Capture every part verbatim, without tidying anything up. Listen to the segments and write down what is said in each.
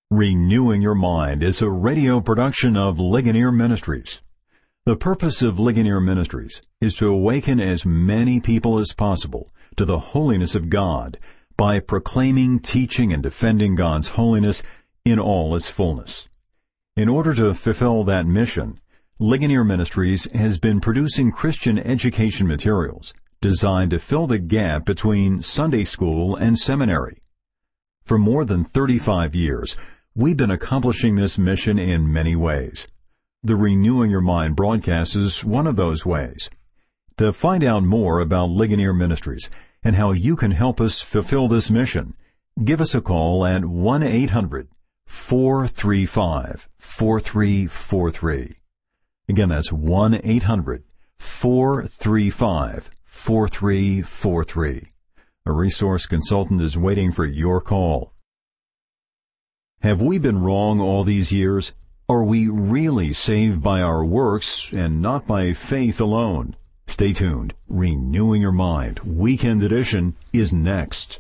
Renewing Your Mind is a radio production of Ligonier Ministries. The purpose of Ligonier Ministries is to awaken as many people as possible to the holiness of God by proclaiming, teaching, and defending God's holiness in all its fullness. In order to fulfill that mission, Ligonier Ministries has been producing Christian education materials designed to fill the gap between Sunday school and seminary. For more than thirty-five years, we've been accomplishing this mission in many ways. The Renewing Your Mind broadcast is one of those ways. To find out more about Ligonier Ministries and how you can help us fulfill this mission, give us a call at one eight hundred four three five four three four three. Again, that's one eight hundred four three five four three four three. A resource consultant is waiting for your call. Have we been wrong all these years? Are we really saved by our works and not by faith alone? Stay tuned. Renewing Your Mind, Weekend Edition, is next.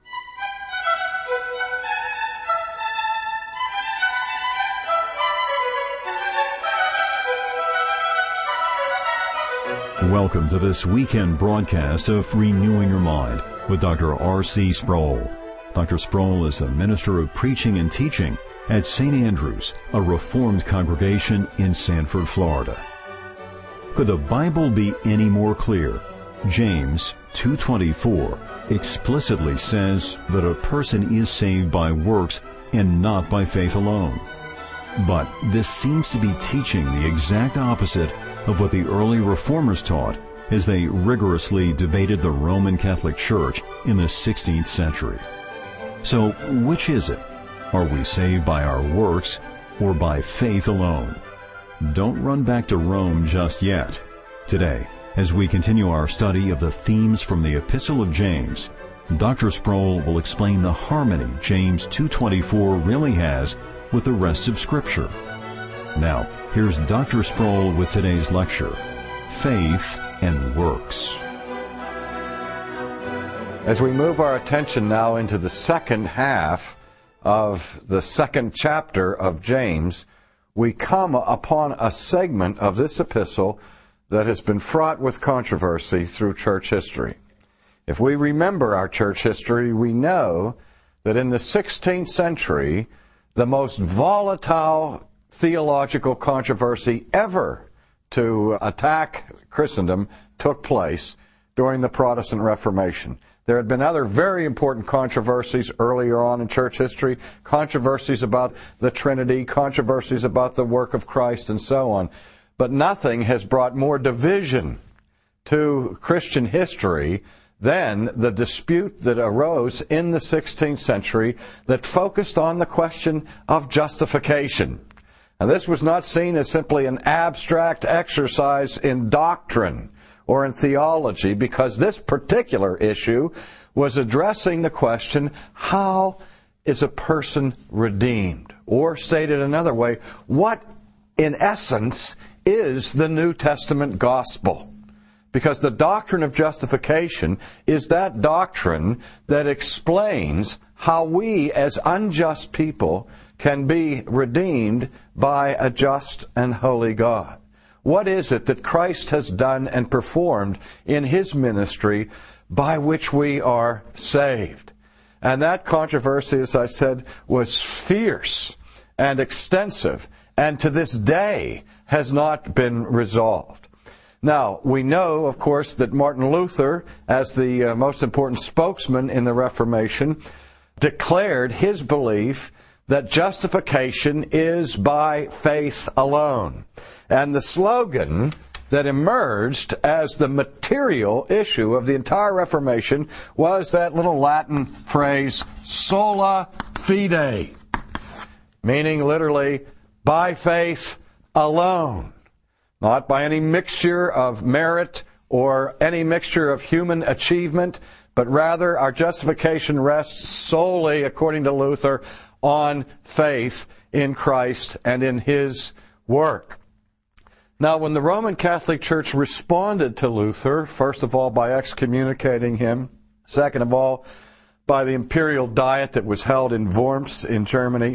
Welcome to this weekend broadcast of Renewing Your Mind with Doctor R C Sproul. Doctor Sproul is a minister of preaching and teaching at Saint Andrew's, a Reformed congregation in Sanford, Florida. Could the Bible be any more clear? James two twenty-four explicitly says that a person is saved by works and not by faith alone. But this seems to be teaching the exact opposite of what the early Reformers taught as they rigorously debated the Roman Catholic Church in the sixteenth century. So, which is it? Are we saved by our works or by faith alone? Don't run back to Rome just yet. Today, as we continue our study of the themes from the Epistle of James, Doctor Sproul will explain the harmony James two twenty-four really has with the rest of Scripture. Now, here's Doctor Sproul with today's lecture, Faith and Works. As we move our attention now into the second half of the second chapter of James, we come upon a segment of this epistle that has been fraught with controversy through church history. If we remember our church history, we know that in the sixteenth century, the most volatile theological controversy ever to attack Christendom took place during the Protestant Reformation. There had been other very important controversies earlier on in church history, controversies about the Trinity, controversies about the work of Christ, and so on. But nothing has brought more division to Christian history than the dispute that arose in the sixteenth century that focused on the question of justification. And this was not seen as simply an abstract exercise in doctrine or in theology, because this particular issue was addressing the question, how is a person redeemed? Or stated another way, what in essence is the New Testament gospel? Because the doctrine of justification is that doctrine that explains how we as unjust people can be redeemed by a just and holy God. What is it that Christ has done and performed in His ministry by which we are saved? And that controversy, as I said, was fierce and extensive, and to this day has not been resolved. Now, we know, of course, that Martin Luther, as the uh, most important spokesman in the Reformation, declared his belief that justification is by faith alone. And the slogan that emerged as the material issue of the entire Reformation was that little Latin phrase, sola fide, meaning literally, by faith alone. Not by any mixture of merit or any mixture of human achievement, but rather our justification rests solely, according to Luther, on faith in Christ and in His work. Now, when the Roman Catholic Church responded to Luther, first of all by excommunicating him, second of all by the imperial diet that was held in Worms in Germany,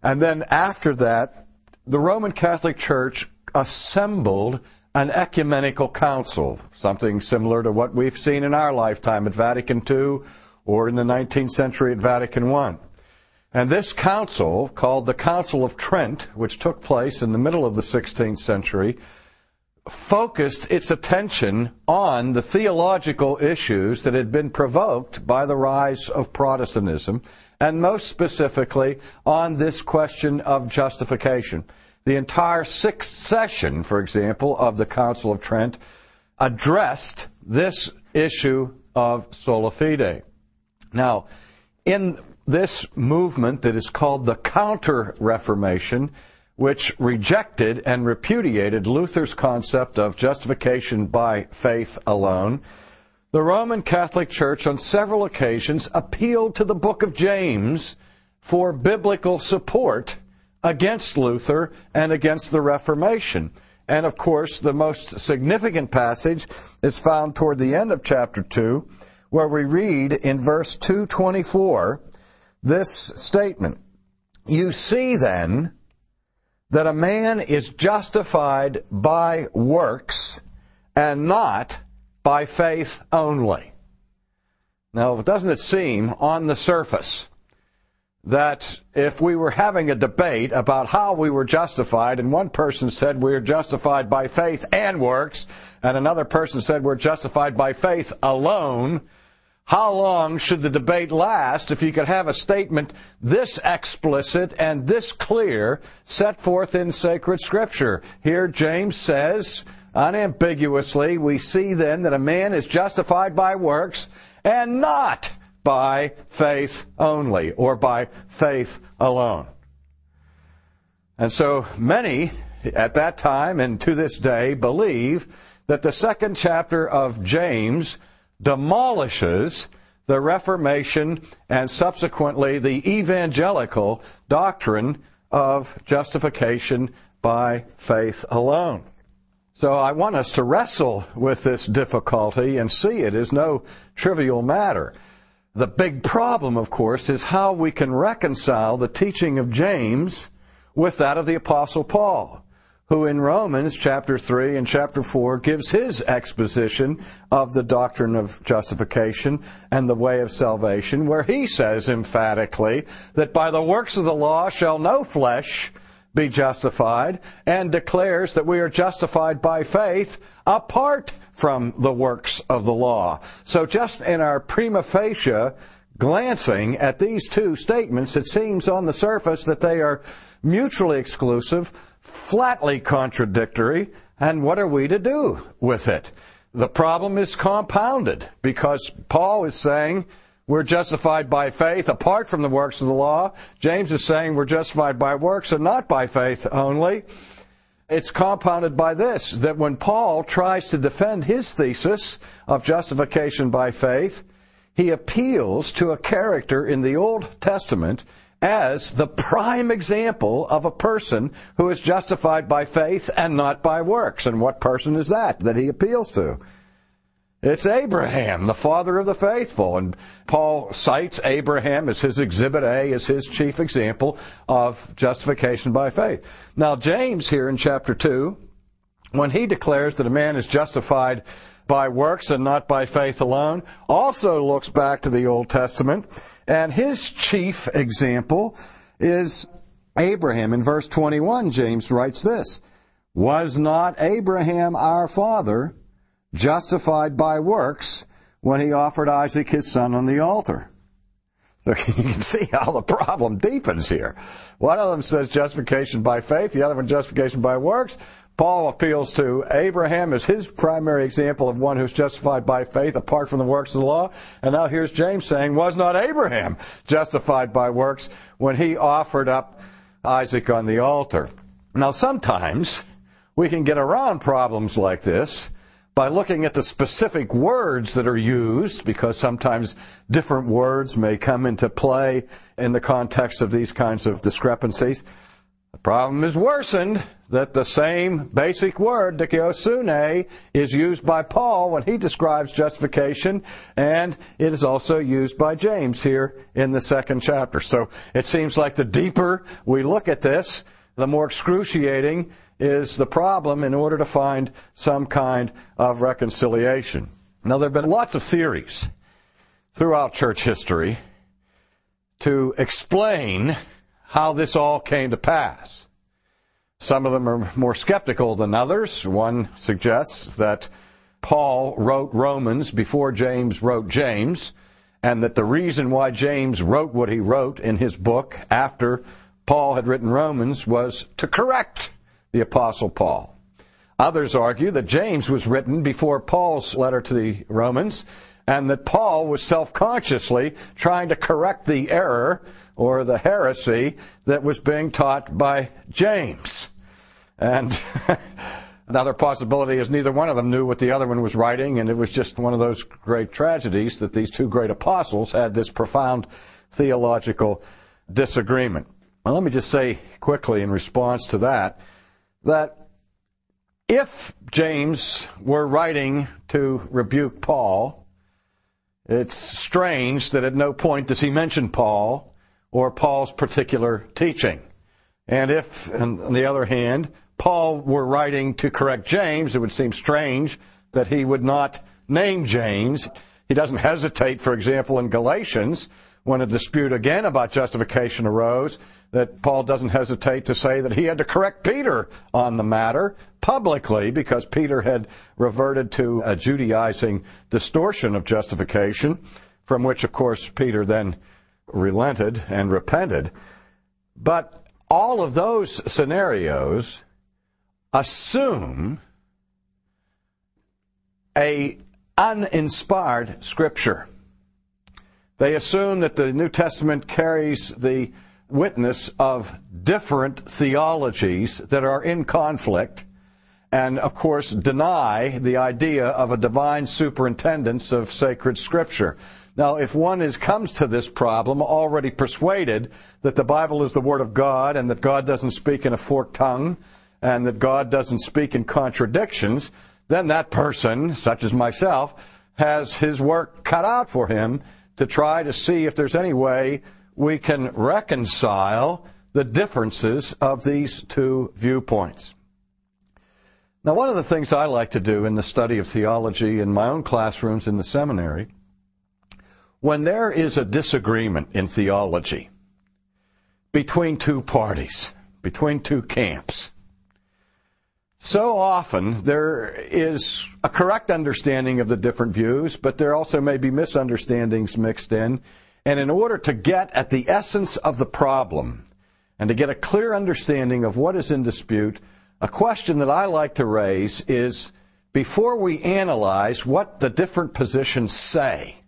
And then after that, the Roman Catholic Church assembled an ecumenical council, something similar to what we've seen in our lifetime at Vatican Two or in the nineteenth century at Vatican One. And this council, called the Council of Trent, which took place in the middle of the sixteenth century, focused its attention on the theological issues that had been provoked by the rise of Protestantism, and most specifically on this question of justification. The entire sixth session, for example, of the Council of Trent addressed this issue of sola fide. Now, in this movement that is called the Counter-Reformation, which rejected and repudiated Luther's concept of justification by faith alone, the Roman Catholic Church on several occasions appealed to the book of James for biblical support against Luther and against the Reformation. And of course, the most significant passage is found toward the end of chapter two, where we read in verse two twenty-four this statement, "You see then that a man is justified by works and not by faith only." Now, doesn't it seem on the surface that if we were having a debate about how we were justified, and one person said we're justified by faith and works, and another person said we're justified by faith alone, how long should the debate last if you could have a statement this explicit and this clear set forth in sacred Scripture? Here James says, unambiguously, we see then that a man is justified by works and not by faith only, or by faith alone. And so many at that time and to this day believe that the second chapter of James demolishes the Reformation and subsequently the evangelical doctrine of justification by faith alone. So I want us to wrestle with this difficulty and see it as no trivial matter. The big problem, of course, is how we can reconcile the teaching of James with that of the Apostle Paul, who in Romans chapter three and chapter four gives his exposition of the doctrine of justification and the way of salvation, where he says emphatically that by the works of the law shall no flesh be justified, and declares that we are justified by faith apart from the works of the law. So just in our prima facie glancing at these two statements, it seems on the surface that they are mutually exclusive, flatly contradictory, and what are we to do with it? The problem is compounded because Paul is saying we're justified by faith apart from the works of the law. James is saying we're justified by works and not by faith only. It's compounded by this, that when Paul tries to defend his thesis of justification by faith, he appeals to a character in the Old Testament as the prime example of a person who is justified by faith and not by works. And what person is that that he appeals to? It's Abraham, the father of the faithful. And Paul cites Abraham as his exhibit A, as his chief example of justification by faith. Now, James here in chapter two, when he declares that a man is justified by works and not by faith alone, also looks back to the Old Testament. And his chief example is Abraham. In verse twenty-one, James writes this, "Was not Abraham our father justified by works when he offered Isaac his son on the altar?" Look, you can see how the problem deepens here. One of them says justification by faith, the other one justification by works. Paul appeals to Abraham as his primary example of one who's justified by faith apart from the works of the law. And now here's James saying, was not Abraham justified by works when he offered up Isaac on the altar? Now sometimes we can get around problems like this by looking at the specific words that are used, because sometimes different words may come into play in the context of these kinds of discrepancies. problem is worsened that the same basic word, dikaiosune, is used by Paul when he describes justification, and it is also used by James here in the second chapter. So it seems like the deeper we look at this, the more excruciating is the problem in order to find some kind of reconciliation. Now, there have been lots of theories throughout church history to explain how this all came to pass. Some of them are more skeptical than others. One suggests that Paul wrote Romans before James wrote James, and that the reason why James wrote what he wrote in his book after Paul had written Romans was to correct the Apostle Paul. Others argue that James was written before Paul's letter to the Romans, and that Paul was self-consciously trying to correct the error or the heresy that was being taught by James. And another possibility is neither one of them knew what the other one was writing, and it was just one of those great tragedies that these two great apostles had this profound theological disagreement. Well, let me just say quickly in response to that, that if James were writing to rebuke Paul, it's strange that at no point does he mention Paul or Paul's particular teaching. And if, on the other hand, Paul were writing to correct James, it would seem strange that he would not name James. He doesn't hesitate, for example, in Galatians, when a dispute again about justification arose, that Paul doesn't hesitate to say that he had to correct Peter on the matter publicly because Peter had reverted to a Judaizing distortion of justification, from which, of course, Peter then relented and repented. But all of those scenarios assume a uninspired Scripture. They assume that the New Testament carries the witness of different theologies that are in conflict, and, of course, deny the idea of a divine superintendence of sacred Scripture. Now, if one is comes to this problem already persuaded that the Bible is the Word of God and that God doesn't speak in a forked tongue and that God doesn't speak in contradictions, then that person, such as myself, has his work cut out for him to try to see if there's any way we can reconcile the differences of these two viewpoints. Now, one of the things I like to do in the study of theology in my own classrooms in the seminary, when there is a disagreement in theology between two parties, between two camps, so often there is a correct understanding of the different views, but there also may be misunderstandings mixed in. And in order to get at the essence of the problem and to get a clear understanding of what is in dispute, a question that I like to raise is, before we analyze what the different positions say,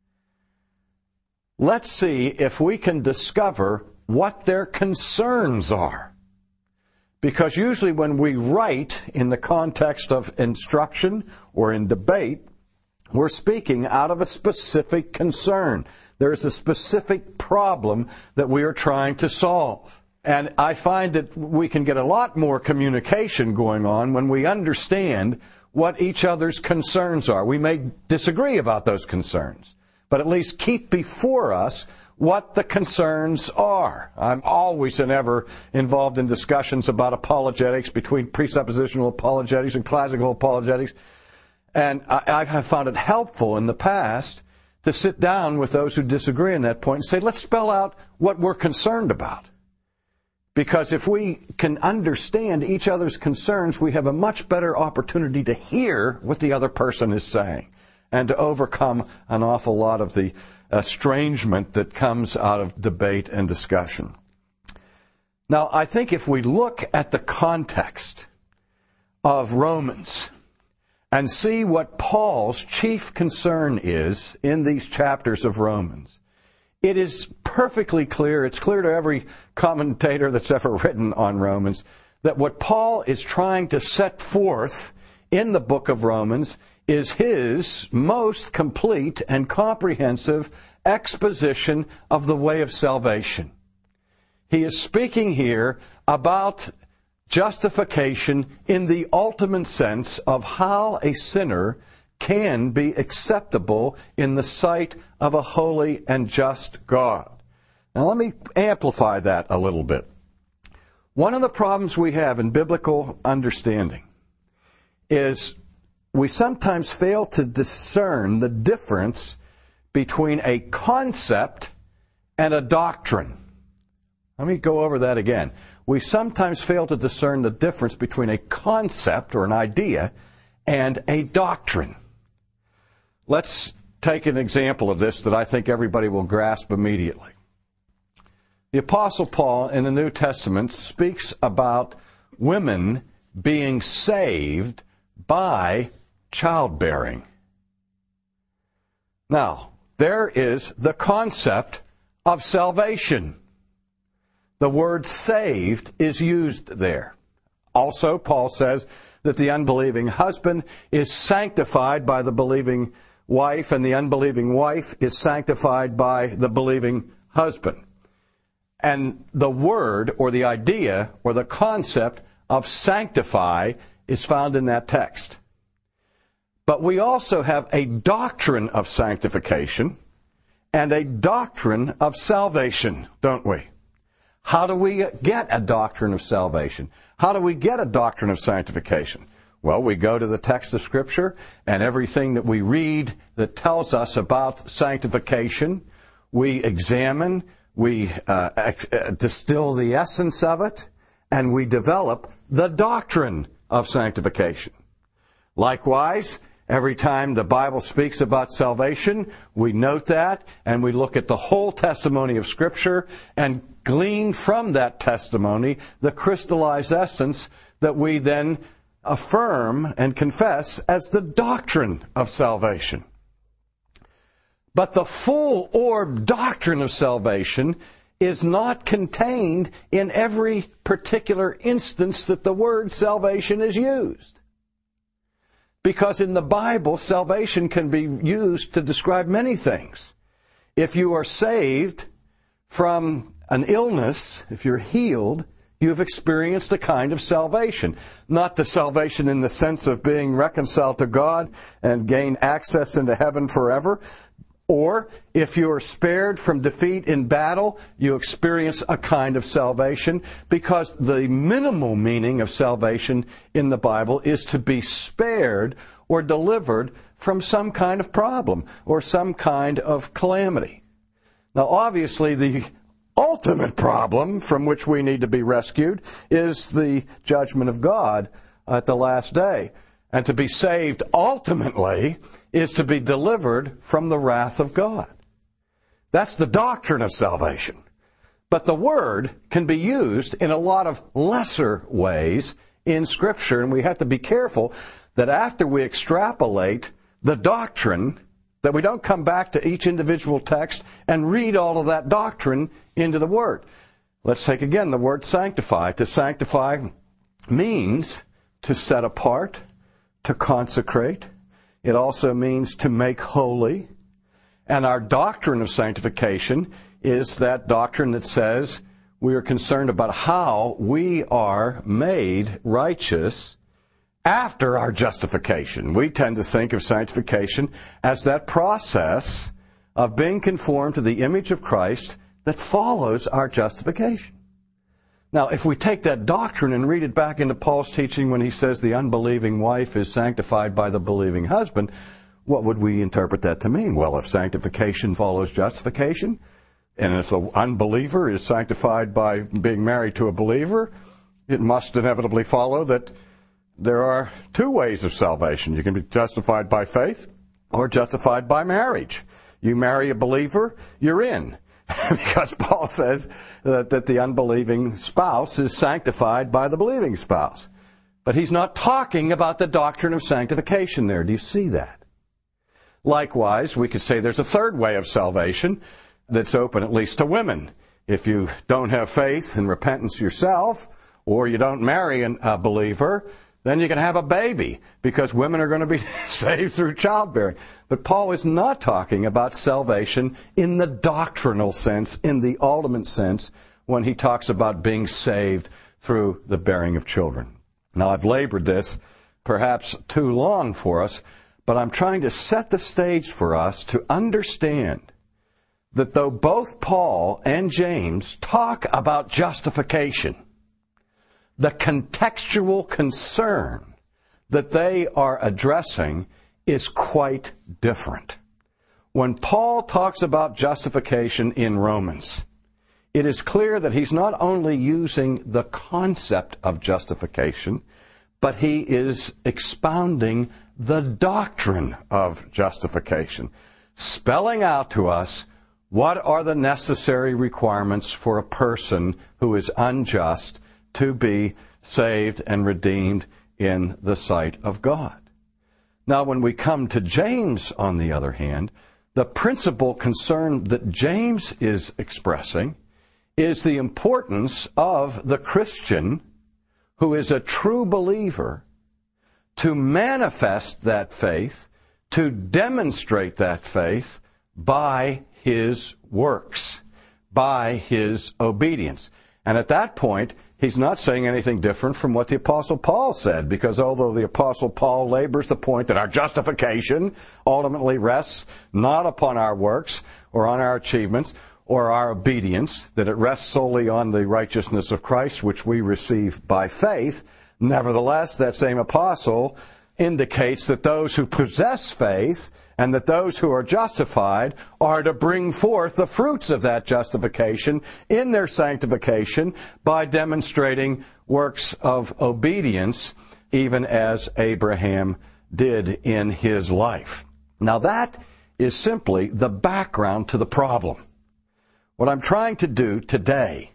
let's see if we can discover what their concerns are. Because usually when we write in the context of instruction or in debate, we're speaking out of a specific concern. There's a specific problem that we are trying to solve. And I find that we can get a lot more communication going on when we understand what each other's concerns are. We may disagree about those concerns, but at least keep before us what the concerns are. I'm always and ever involved in discussions about apologetics, between presuppositional apologetics and classical apologetics. And I, I have found it helpful in the past to sit down with those who disagree on that point and say, let's spell out what we're concerned about. Because if we can understand each other's concerns, we have a much better opportunity to hear what the other person is saying and to overcome an awful lot of the estrangement that comes out of debate and discussion. Now, I think if we look at the context of Romans and see what Paul's chief concern is in these chapters of Romans, it is perfectly clear, it's clear to every commentator that's ever written on Romans, that what Paul is trying to set forth in the book of Romans is his most complete and comprehensive exposition of the way of salvation. He is speaking here about justification in the ultimate sense of how a sinner can be acceptable in the sight of a holy and just God. Now let me amplify that a little bit. One of the problems we have in biblical understanding is we sometimes fail to discern the difference between a concept and a doctrine. Let me go over that again. We sometimes fail to discern the difference between a concept or an idea and a doctrine. Let's take an example of this that I think everybody will grasp immediately. The Apostle Paul in the New Testament speaks about women being saved by childbearing. Now, there is the concept of salvation. The word saved is used there. Also, Paul says that the unbelieving husband is sanctified by the believing wife, and the unbelieving wife is sanctified by the believing husband. And the word or the idea or the concept of sanctify is found in that text. But we also have a doctrine of sanctification and a doctrine of salvation, don't we? How do we get a doctrine of salvation? How do we get a doctrine of sanctification? Well, we go to the text of Scripture, and everything that we read that tells us about sanctification, we examine, we uh, ex- uh, distill the essence of it, and we develop the doctrine of sanctification. Likewise, every time the Bible speaks about salvation, we note that, and we look at the whole testimony of Scripture and glean from that testimony the crystallized essence that we then affirm and confess as the doctrine of salvation. But the full orb doctrine of salvation is not contained in every particular instance that the word salvation is used. Because in the Bible, salvation can be used to describe many things. If you are saved from an illness, if you're healed, you've experienced a kind of salvation. Not the salvation in the sense of being reconciled to God and gain access into heaven forever. Or if you are spared from defeat in battle, you experience a kind of salvation, because the minimal meaning of salvation in the Bible is to be spared or delivered from some kind of problem or some kind of calamity. Now, obviously, the ultimate problem from which we need to be rescued is the judgment of God at the last day. And to be saved ultimately is to be delivered from the wrath of God. That's the doctrine of salvation. But the word can be used in a lot of lesser ways in Scripture, and we have to be careful that after we extrapolate the doctrine, that we don't come back to each individual text and read all of that doctrine into the Word. Let's take again the word sanctify. To sanctify means to set apart, to consecrate. It also means to make holy. And our doctrine of sanctification is that doctrine that says we are concerned about how we are made righteous after our justification. We tend to think of sanctification as that process of being conformed to the image of Christ that follows our justification. Now, if we take that doctrine and read it back into Paul's teaching when he says the unbelieving wife is sanctified by the believing husband, what would we interpret that to mean? Well, if sanctification follows justification, and if the unbeliever is sanctified by being married to a believer, it must inevitably follow that there are two ways of salvation. You can be justified by faith or justified by marriage. You marry a believer, you're in. Because Paul says that, that the unbelieving spouse is sanctified by the believing spouse. But he's not talking about the doctrine of sanctification there. Do you see that? Likewise, we could say there's a third way of salvation that's open at least to women. If you don't have faith and repentance yourself, or you don't marry a believer, then you can have a baby, because women are going to be saved through childbearing. But Paul is not talking about salvation in the doctrinal sense, in the ultimate sense, when he talks about being saved through the bearing of children. Now, I've labored this perhaps too long for us, but I'm trying to set the stage for us to understand that though both Paul and James talk about justification, the contextual concern that they are addressing is quite different. When Paul talks about justification in Romans, it is clear that he's not only using the concept of justification, but he is expounding the doctrine of justification, spelling out to us what are the necessary requirements for a person who is unjust to be saved and redeemed in the sight of God. Now, when we come to James, on the other hand, the principal concern that James is expressing is the importance of the Christian who is a true believer to manifest that faith, to demonstrate that faith by his works, by his obedience. And at that point, he's not saying anything different from what the Apostle Paul said, because although the Apostle Paul labors the point that our justification ultimately rests not upon our works or on our achievements or our obedience, that it rests solely on the righteousness of Christ, which we receive by faith, nevertheless, that same apostle indicates that those who possess faith and that those who are justified are to bring forth the fruits of that justification in their sanctification by demonstrating works of obedience, even as Abraham did in his life. Now that is simply the background to the problem. What I'm trying to do today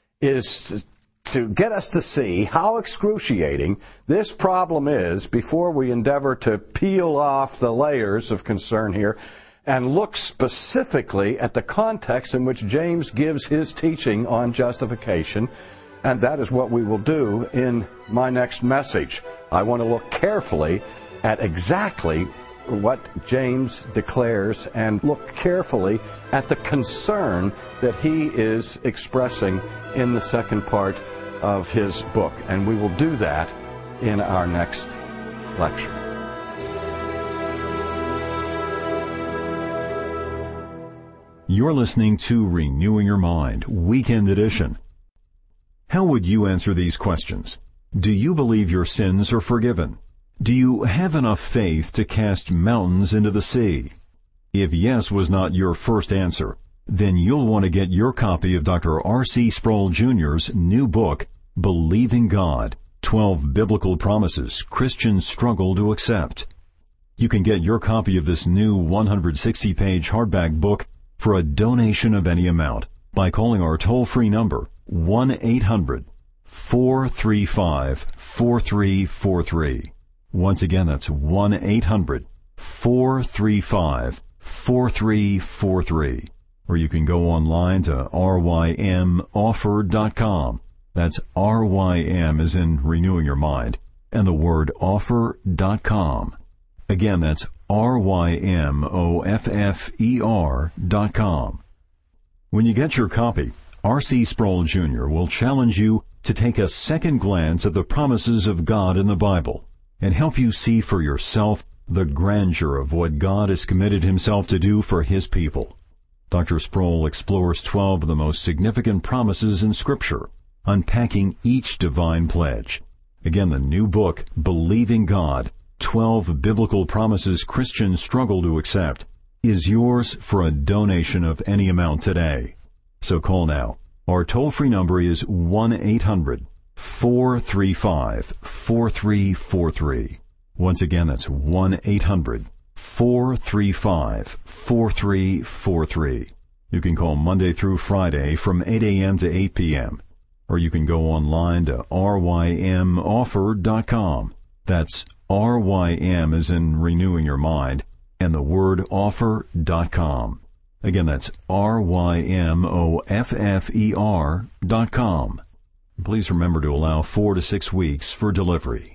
is to get us to see how excruciating this problem is before we endeavor to peel off the layers of concern here and look specifically at the context in which James gives his teaching on justification. And that is what we will do in my next message. I want to look carefully at exactly what James declares and look carefully at the concern that he is expressing in the second part of his book. And we will do that in our next lecture. You're listening to Renewing Your Mind, Weekend Edition. How would you answer these questions? Do you believe your sins are forgiven? Do you have enough faith to cast mountains into the sea? If yes was not your first answer, then you'll want to get your copy of Doctor R C Sproul Junior's new book, Believing God, twelve Biblical Promises Christians Struggle to Accept. You can get your copy of this new one hundred sixty page hardback book for a donation of any amount by calling our toll-free number, one eight hundred, four three five, four three four three. Once again, that's one eight hundred, four three five, four three four three. Or you can go online to r y m offer dot com. That's R Y M as in renewing your mind, and the word offer dot com. Again, that's R Y M O F F E R dot com. When you get your copy, R C Sproul Junior will challenge you to take a second glance at the promises of God in the Bible and help you see for yourself the grandeur of what God has committed himself to do for his people. Doctor Sproul explores twelve of the most significant promises in Scripture, unpacking each divine pledge. Again, the new book, Believing God, twelve Biblical Promises Christians Struggle to Accept, is yours for a donation of any amount today. So call now. Our toll-free number is one eight hundred, four three five, four three four three. Once again, that's one eight hundred, four three five, four three four three. You can call Monday through Friday from eight a.m. to eight p.m. Or you can go online to r y m offer dot com. That's R Y M as in renewing your mind, and the word offer dot com. Again, that's R Y M O F F E R dot com. Please remember to allow four to six weeks for delivery.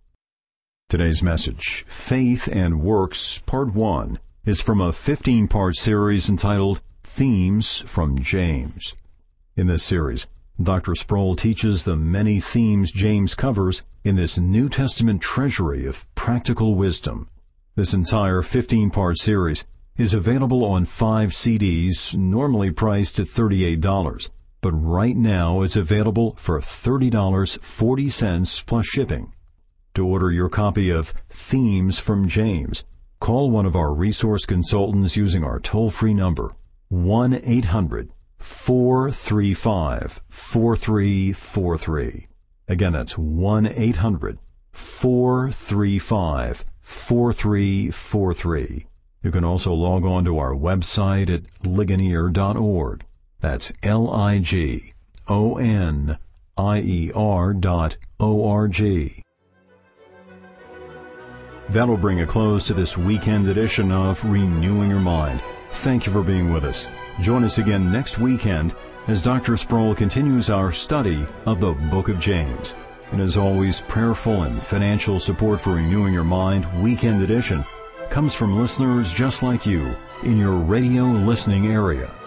Today's message, Faith and Works, Part one, is from a fifteen-part series entitled Themes from James. In this series, Doctor Sproul teaches the many themes James covers in this New Testament treasury of practical wisdom. This entire fifteen-part series is available on five C Ds, normally priced at thirty-eight dollars, but right now it's available for thirty dollars and forty cents plus shipping. To order your copy of Themes from James, call one of our resource consultants using our toll-free number, one eight hundred, four three five, four three four three. Again, that's one eight hundred, four three five, four three four three. You can also log on to our website at ligonier dot org. That's L I G O N I E R dot O R G. That'll bring a close to this weekend edition of Renewing Your Mind. Thank you for being with us. Join us again next weekend as Doctor Sproul continues our study of the Book of James. And as always, prayerful and financial support for Renewing Your Mind Weekend Edition comes from listeners just like you in your radio listening area.